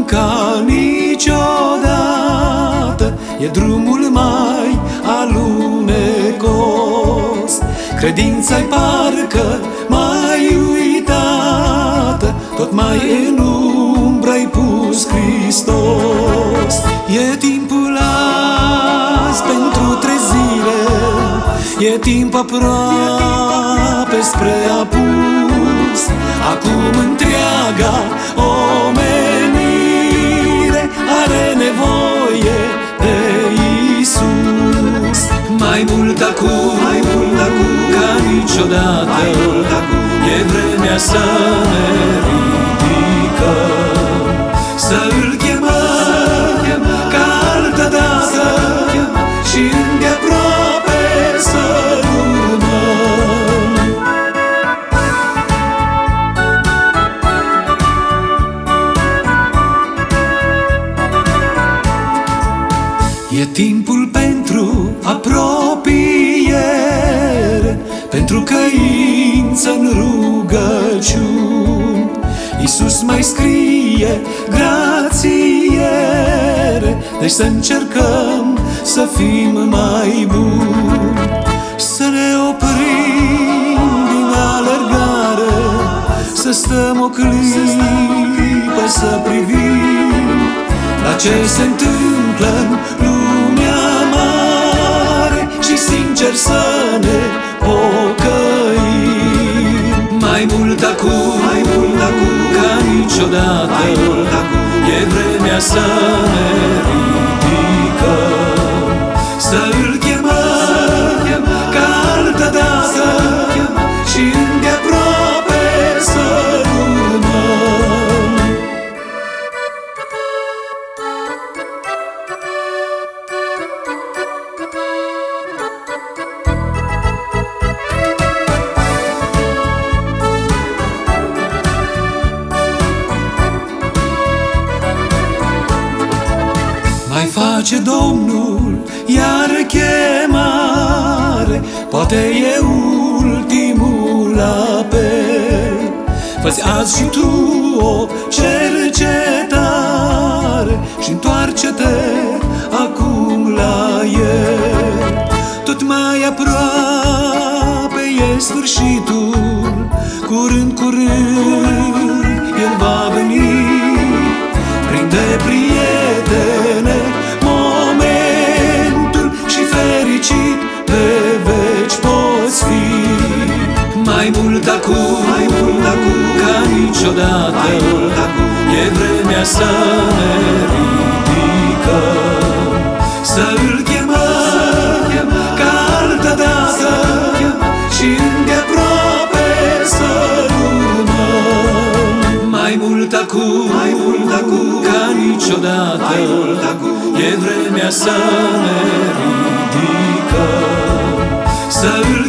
ca niciodată, e drumul mai alunecos. Credința-i parcă mai uitată, tot mai în umbră-i pus Hristos. E timpul azi pentru trezire, e timp aproape spre apus. Acum întreaga omenire are nevoie de Iisus. Mai mult acum ca niciodată, e vremea să ne ridicăm, să îl chemăm ca altădată și îndeaproape să urmăm. E timpul pentru apropiere, pentru căință în rugăciuni. Iisus mai scrie grațiere, deci să încercăm să fim mai buni. Să ne oprim din alergare, să stăm o clipă să privim la ce se întâmplă în lumea mare și sincer să ne pocăim. Mai mult acum ca niciodată, e vremea să ne ridicăm, să îl chemăm ca altădată și îndeaproape să urmăm. Mai face Domnul iar chemare, poate e ultimul apel. Fă-ți azi și tu o cercetare și întoarce-te acum la El. Tot mai aproape e sfârșitul, curând El va veni. Prinde, prietene, momentul și fericit pe veci poți fi. Mai mult acum ca niciodată, e vremea să ne ridicăm, să îl chemăm ca altădată și îndeaproape să urmăm. Mai mult acum ca niciodată, e vremea să ne ridicăm, să îl